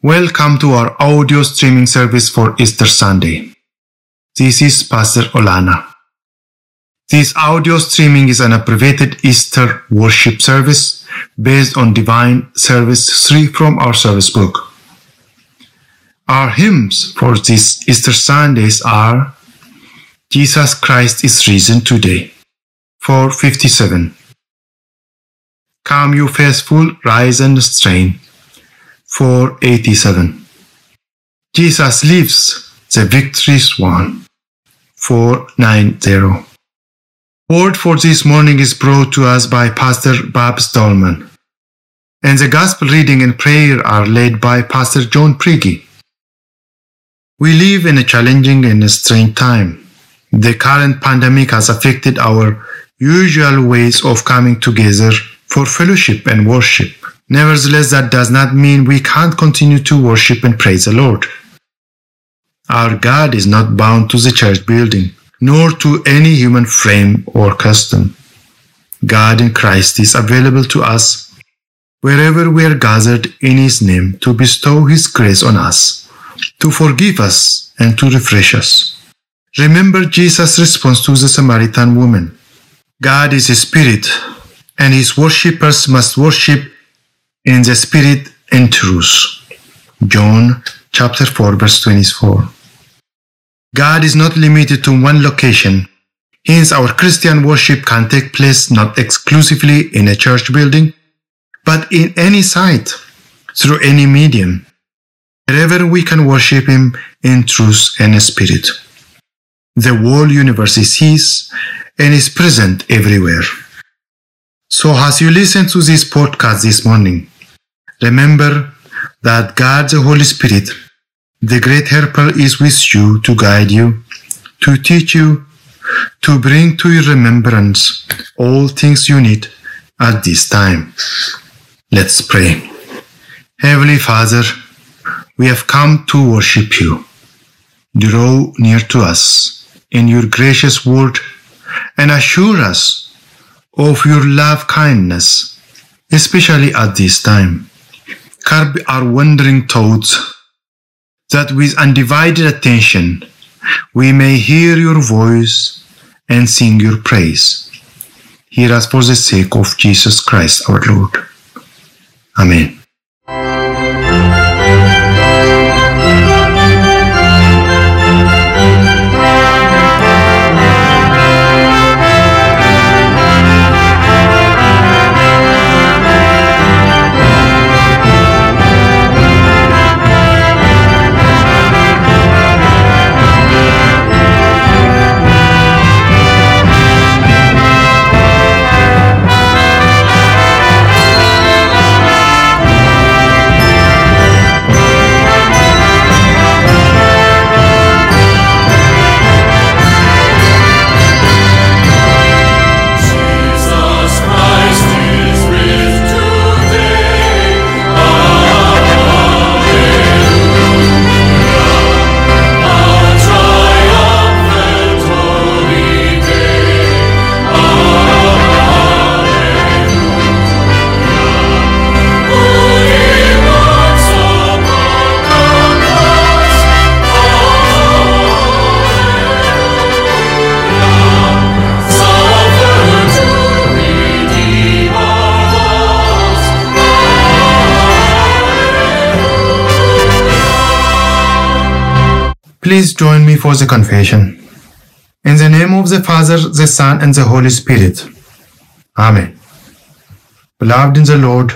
Welcome to our audio streaming service for Easter Sunday. This is Pastor Olana. This audio streaming is an abbreviated Easter worship service based on Divine Service 3 from our service book. Our hymns for these Easter Sundays are Jesus Christ is Risen Today, 457. Come you faithful, rise and strain, 487. Jesus lives, the victory's won, 490. Word for this morning is brought to us by Pastor Bob Stallman, and the gospel reading and prayer are led by Pastor John Prigge. We live in a challenging and a strange time. The current pandemic has affected our usual ways of coming together for fellowship and worship. Nevertheless, that does not mean we can't continue to worship and praise the Lord. Our God is not bound to the church building, nor to any human frame or custom. God in Christ is available to us wherever we are gathered in His name to bestow His grace on us, to forgive us and to refresh us. Remember Jesus' response to the Samaritan woman. God is a spirit, and His worshippers must worship in the spirit and truth. John chapter 4 verse 24. God is not limited to one location. Hence, our Christian worship can take place not exclusively in a church building, but in any site, through any medium, wherever we can worship Him in truth and spirit. The whole universe is His and is present everywhere. So as you listen to this podcast this morning, remember that God the Holy Spirit, the great helper, is with you to guide you, to teach you, to bring to your remembrance all things you need at this time. Let's pray. Heavenly Father, we have come to worship you. Draw near to us in your gracious word and assure us of your love kindness, especially at this time. Curb our wandering thoughts, that with undivided attention we may hear your voice and sing your praise. Hear us for the sake of Jesus Christ our Lord. Amen. Please join me for the confession. In the name of the Father, the Son, and the Holy Spirit. Amen. Beloved in the Lord,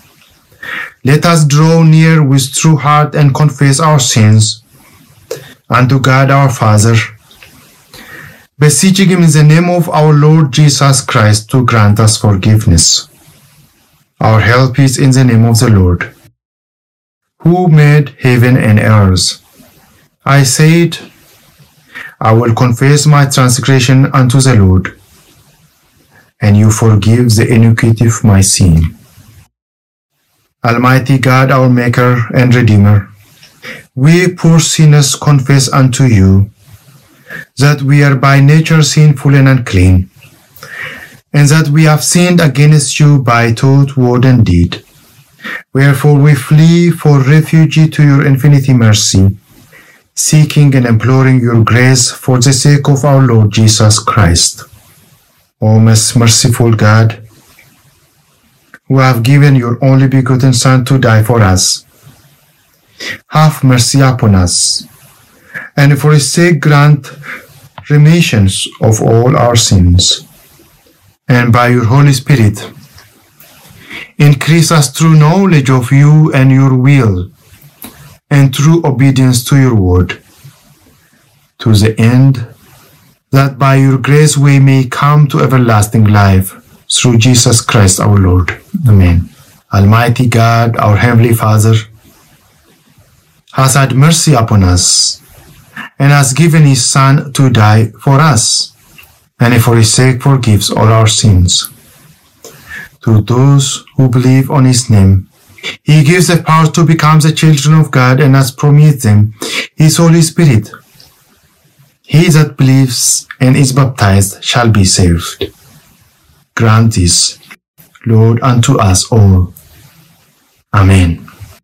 let us draw near with true heart and confess our sins unto God our Father, beseeching Him in the name of our Lord Jesus Christ to grant us forgiveness. Our help is in the name of the Lord, who made heaven and earth. I said, I will confess my transgression unto the Lord, and you forgive the iniquity of my sin. Almighty God, our Maker and Redeemer, we poor sinners confess unto you that we are by nature sinful and unclean, and that we have sinned against you by thought, word, and deed, Wherefore we flee for refuge to your infinite mercy, seeking and imploring your grace for the sake of our Lord Jesus Christ. O most merciful God, who have given your only begotten Son to die for us, have mercy upon us, and for his sake grant remissions of all our sins, and by your Holy Spirit increase us through knowledge of you and your will, and true obedience to your word, to the end that by your grace we may come to everlasting life through Jesus Christ our Lord. Amen. Almighty God, our Heavenly Father, has had mercy upon us and has given his Son to die for us, and for his sake forgives all our sins. To those who believe on his name, he gives the power to become the children of God and has promised them his Holy Spirit. He that believes and is baptized shall be saved. Grant this, Lord, unto us all. Amen.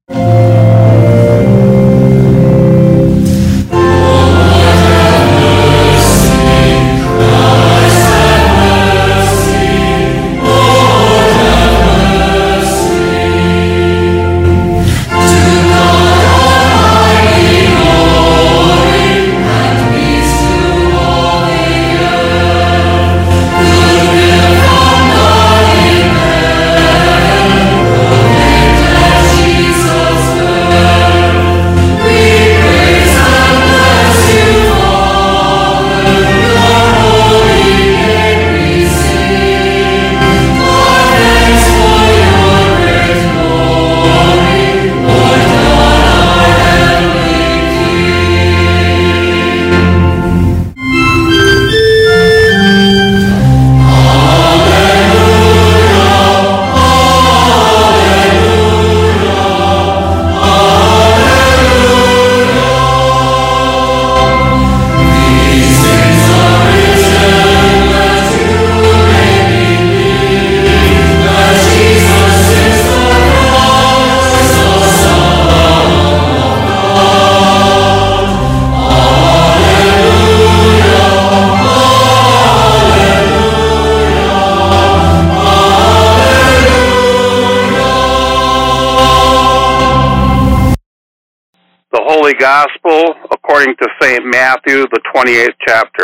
Gospel according to St. Matthew, the 28th chapter.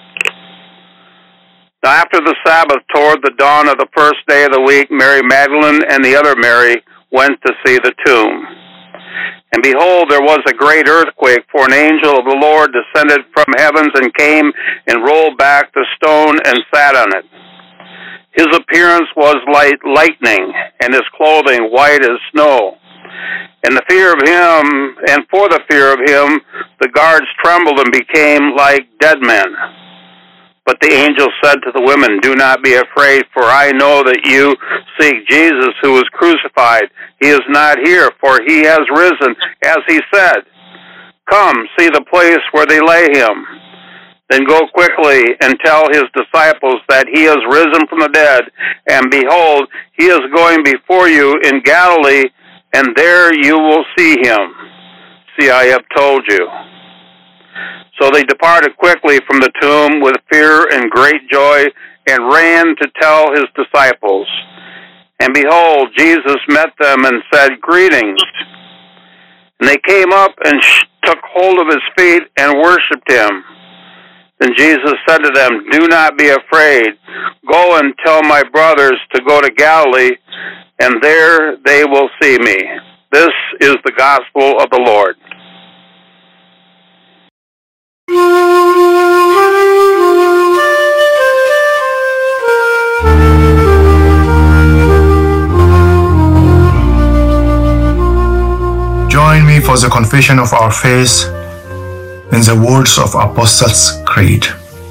Now after the Sabbath, toward the dawn of the first day of the week, Mary Magdalene and the other Mary went to see the tomb. And behold, there was a great earthquake, for an angel of the Lord descended from heavens and came and rolled back the stone and sat on it. His appearance was like lightning, and his clothing white as snow. And for the fear of him, the guards trembled and became like dead men. But the angel said to the women, "Do not be afraid, for I know that you seek Jesus who was crucified. He is not here, for he has risen, as he said. Come, see the place where they lay him. Then go quickly and tell his disciples that he is risen from the dead, and behold, he is going before you in Galilee, and there you will see him. See, I have told you." So they departed quickly from the tomb with fear and great joy, and ran to tell his disciples. And behold, Jesus met them and said, "Greetings." And they came up and took hold of his feet and worshipped him. Then Jesus said to them, "Do not be afraid. Go and tell my brothers to go to Galilee, and there they will see me." This is the gospel of the Lord. Join me for the confession of our faith in the words of Apostles' Creed.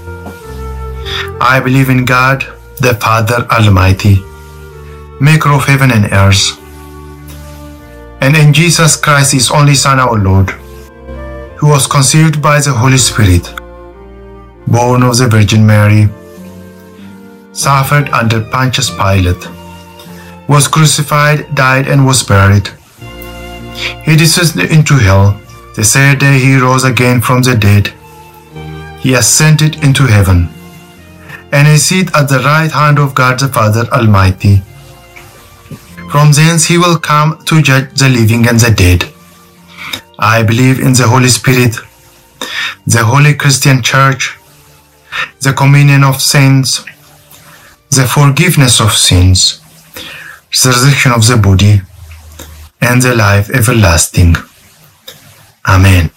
I believe in God, the Father Almighty, maker of heaven and earth, and in Jesus Christ, his only Son, our Lord, who was conceived by the Holy Spirit, born of the Virgin Mary, suffered under Pontius Pilate, was crucified, died, and was buried. He descended into hell. The third day he rose again from the dead. He ascended into heaven, and is seated at the right hand of God the Father Almighty. From thence he will come to judge the living and the dead. I believe in the Holy Spirit, the Holy Christian Church, the communion of saints, the forgiveness of sins, the resurrection of the body, and the life everlasting. Amen.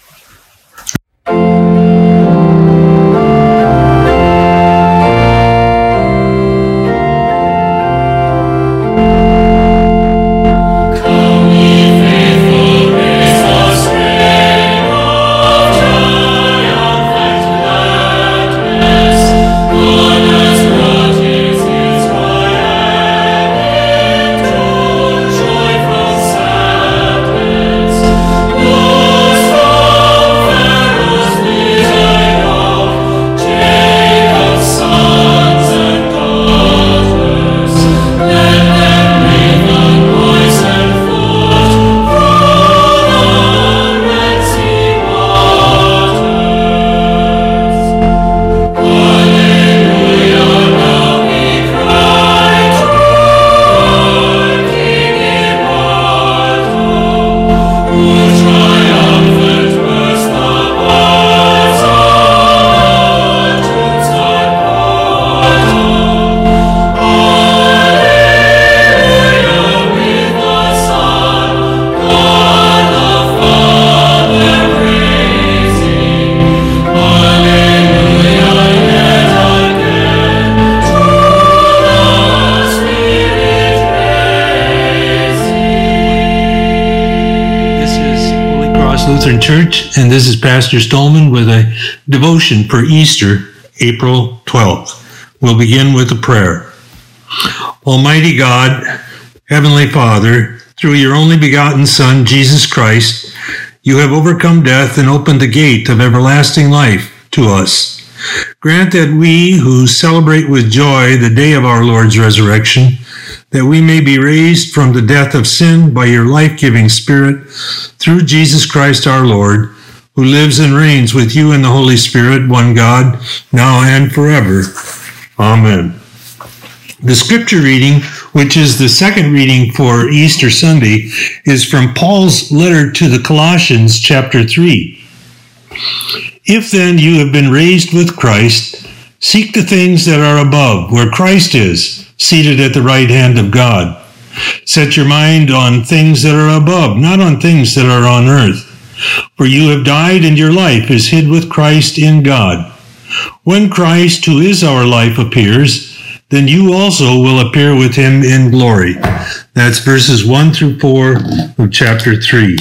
Lutheran Church, and this is Pastor Stolman with a devotion for Easter, April 12th. We'll begin with a prayer. Almighty God, Heavenly Father, through your only begotten Son, Jesus Christ, you have overcome death and opened the gate of everlasting life to us. Grant that we who celebrate with joy the day of our Lord's resurrection, that we may be raised from the death of sin by your life-giving Spirit, through Jesus Christ our Lord, who lives and reigns with you in the Holy Spirit, one God, now and forever. Amen. The scripture reading, which is the second reading for Easter Sunday, is from Paul's letter to the Colossians, chapter 3. If then you have been raised with Christ, seek the things that are above, where Christ is, seated at the right hand of God. Set your mind on things that are above, not on things that are on earth. For you have died, and your life is hid with Christ in God. When Christ, who is our life, appears, then you also will appear with him in glory. That's verses 1 through 4 of chapter 3.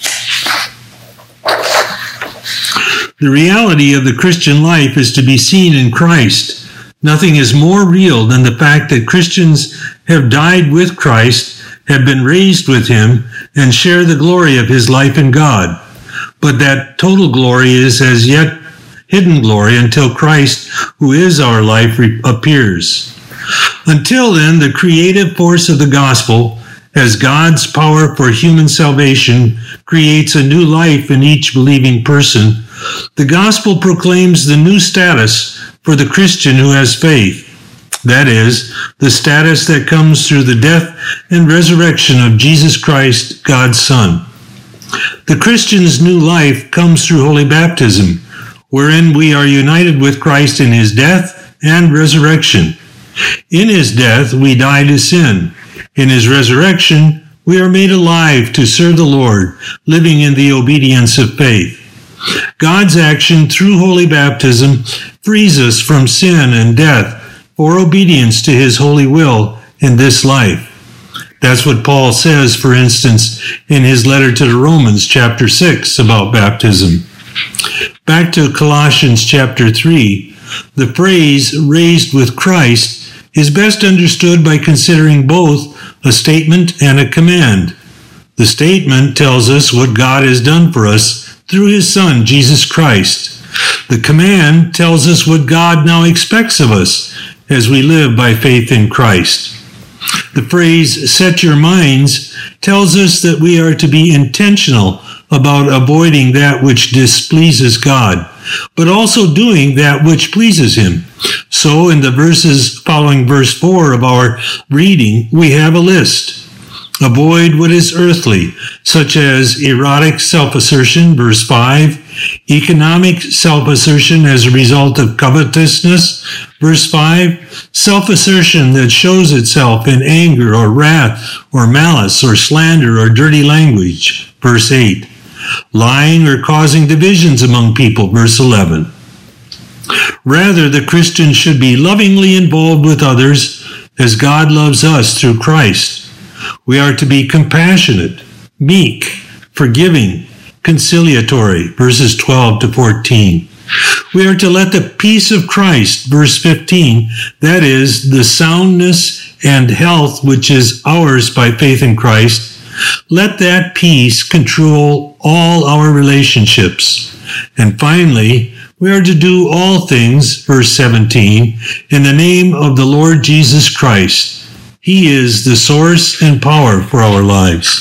The reality of the Christian life is to be seen in Christ. Nothing is more real than the fact that Christians have died with Christ, have been raised with him, and share the glory of his life in God. But that total glory is as yet hidden glory until Christ, who is our life, appears. Until then, the creative force of the gospel, as God's power for human salvation, creates a new life in each believing person. The gospel proclaims the new status for the Christian who has faith. That is, the status that comes through the death and resurrection of Jesus Christ, God's Son. The Christian's new life comes through holy baptism, wherein we are united with Christ in his death and resurrection. In his death, we die to sin. In his resurrection, we are made alive to serve the Lord, living in the obedience of faith. God's action through holy baptism frees us from sin and death for obedience to his holy will in this life. That's what Paul says, for instance, in his letter to the Romans, chapter 6, about baptism. Back to Colossians chapter 3, the phrase raised with Christ is best understood by considering both a statement and a command. The statement tells us what God has done for us through his Son, Jesus Christ. The command tells us what God now expects of us as we live by faith in Christ. The phrase, set your minds, tells us that we are to be intentional about avoiding that which displeases God, but also doing that which pleases Him. So in the verses following verse 4 of our reading, we have a list. Avoid what is earthly, such as erotic self-assertion, verse 5, economic self-assertion as a result of covetousness, verse 5, self-assertion that shows itself in anger or wrath or malice or slander or dirty language, verse 8, lying or causing divisions among people, verse 11. Rather, the Christian should be lovingly involved with others as God loves us through Christ. We are to be compassionate, meek, forgiving, conciliatory, verses 12 to 14. We are to let the peace of Christ, verse 15, that is, the soundness and health which is ours by faith in Christ, let that peace control all our relationships. And finally, we are to do all things, verse 17, in the name of the Lord Jesus Christ. He is the source and power for our lives.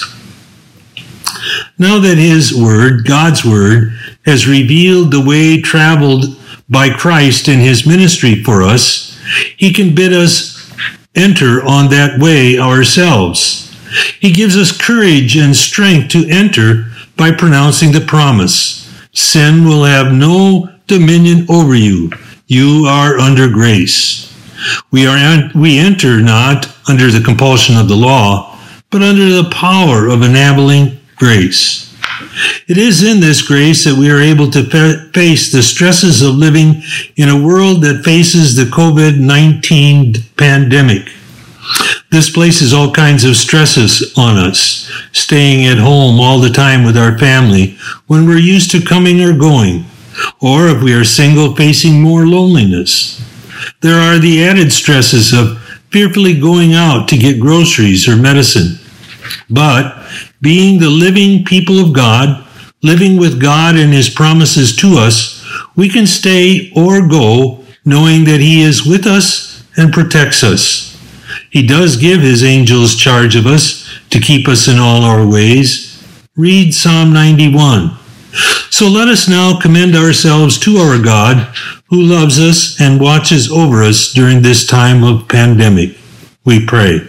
Now that His Word, God's Word, has revealed the way traveled by Christ in His ministry for us, He can bid us enter on that way ourselves. He gives us courage and strength to enter by pronouncing the promise. Sin will have no dominion over you. You are under grace. We enter not under the compulsion of the law, but under the power of enabling grace. It is in this grace that we are able to face the stresses of living in a world that faces the COVID-19 pandemic. This places all kinds of stresses on us, staying at home all the time with our family when we're used to coming or going, or if we are single, facing more loneliness. There are the added stresses of fearfully going out to get groceries or medicine. But being the living people of God, living with God and His promises to us, we can stay or go knowing that He is with us and protects us. He does give His angels charge of us to keep us in all our ways. Read Psalm 91. So let us now commend ourselves to our God, who loves us and watches over us during this time of pandemic. We pray.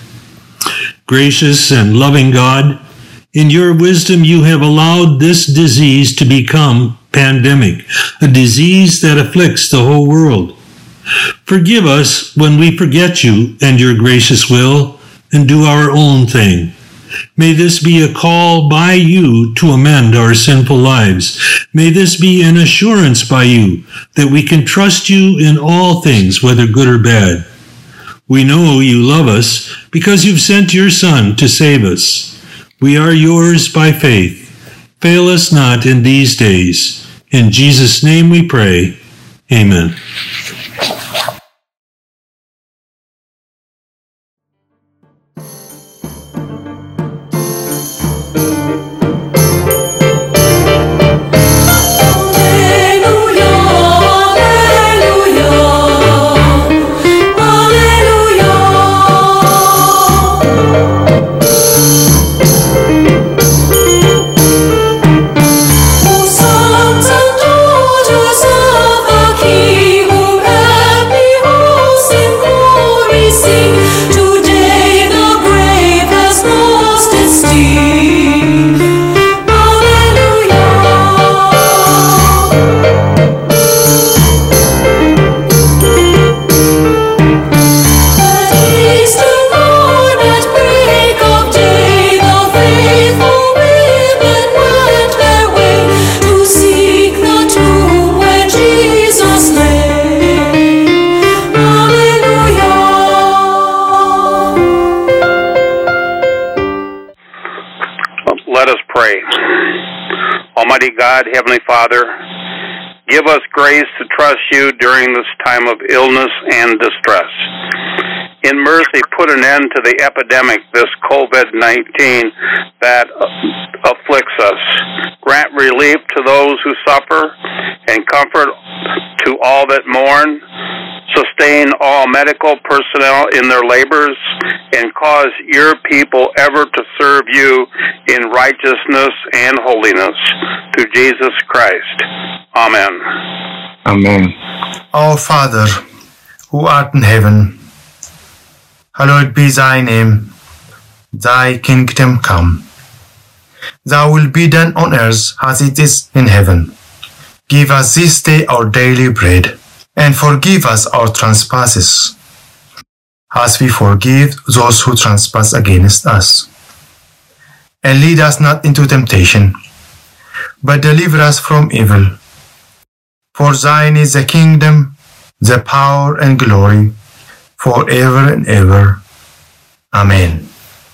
Gracious and loving God, in your wisdom you have allowed this disease to become pandemic, a disease that afflicts the whole world. Forgive us when we forget you and your gracious will and do our own thing. May this be a call by you to amend our sinful lives. May this be an assurance by you that we can trust you in all things, whether good or bad. We know you love us because you've sent your Son to save us. We are yours by faith. Fail us not in these days. In Jesus' name we pray. Amen. Almighty God, Heavenly Father, give us grace to trust you during this time of illness and distress. In mercy, put an end to the epidemic, this COVID-19 that afflicts us. Grant relief to those who suffer and comfort to all that mourn. sustain all medical personnel in their labors, and cause your people ever to serve you in righteousness and holiness. Through Jesus Christ. Amen. Amen. Our Father, who art in heaven, hallowed be thy name. Thy kingdom come. Thy will be done on earth as it is in heaven. Give us this day our daily bread, and forgive us our trespasses, as we forgive those who trespass against us. And lead us not into temptation, but deliver us from evil. For thine is the kingdom, the power, and glory, forever and ever. Amen.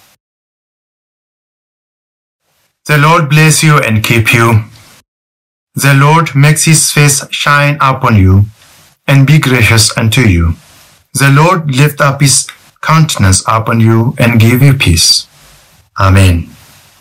The Lord bless you and keep you. The Lord makes his face shine upon you and be gracious unto you. The Lord lift up his countenance upon you and give you peace. Amen.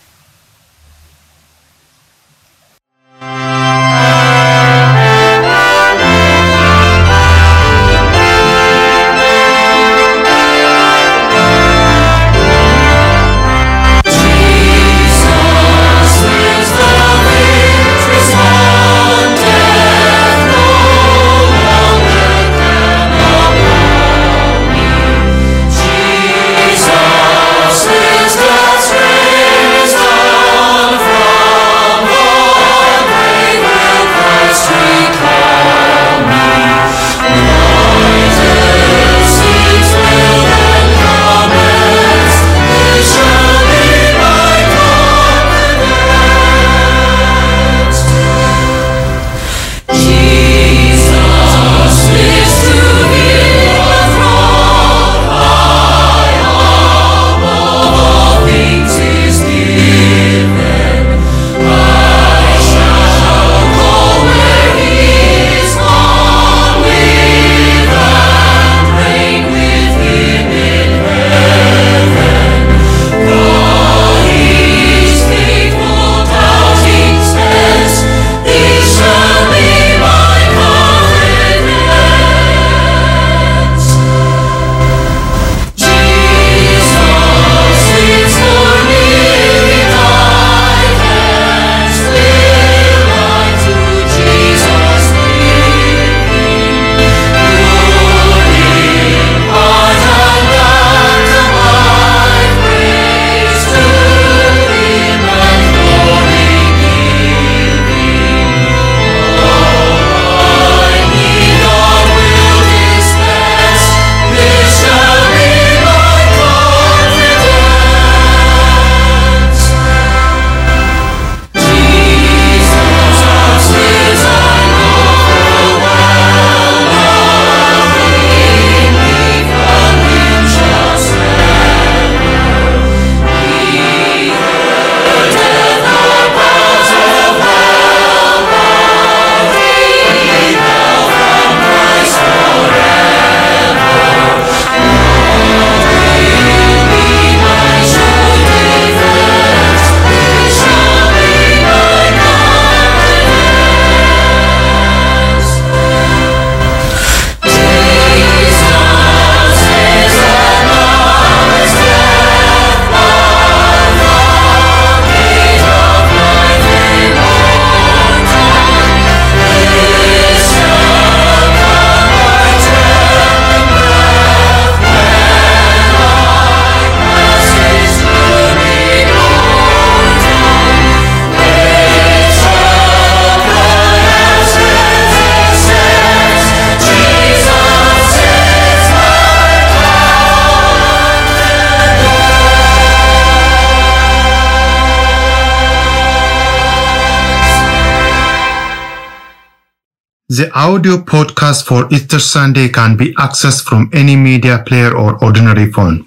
The audio podcast for Easter Sunday can be accessed from any media player or ordinary phone.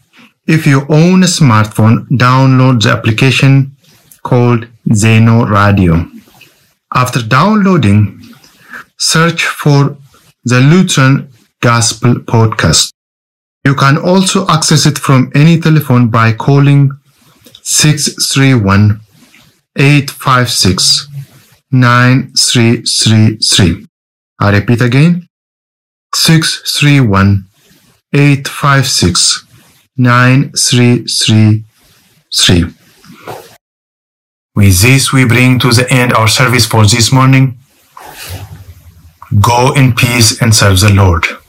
If you own a smartphone, download the application called Zeno Radio. After downloading, search for the Lutheran Gospel Podcast. You can also access it from any telephone by calling 631-856-9333. I repeat again, 631-856-9333. With this, we bring to the end our service for this morning. Go in peace and serve the Lord.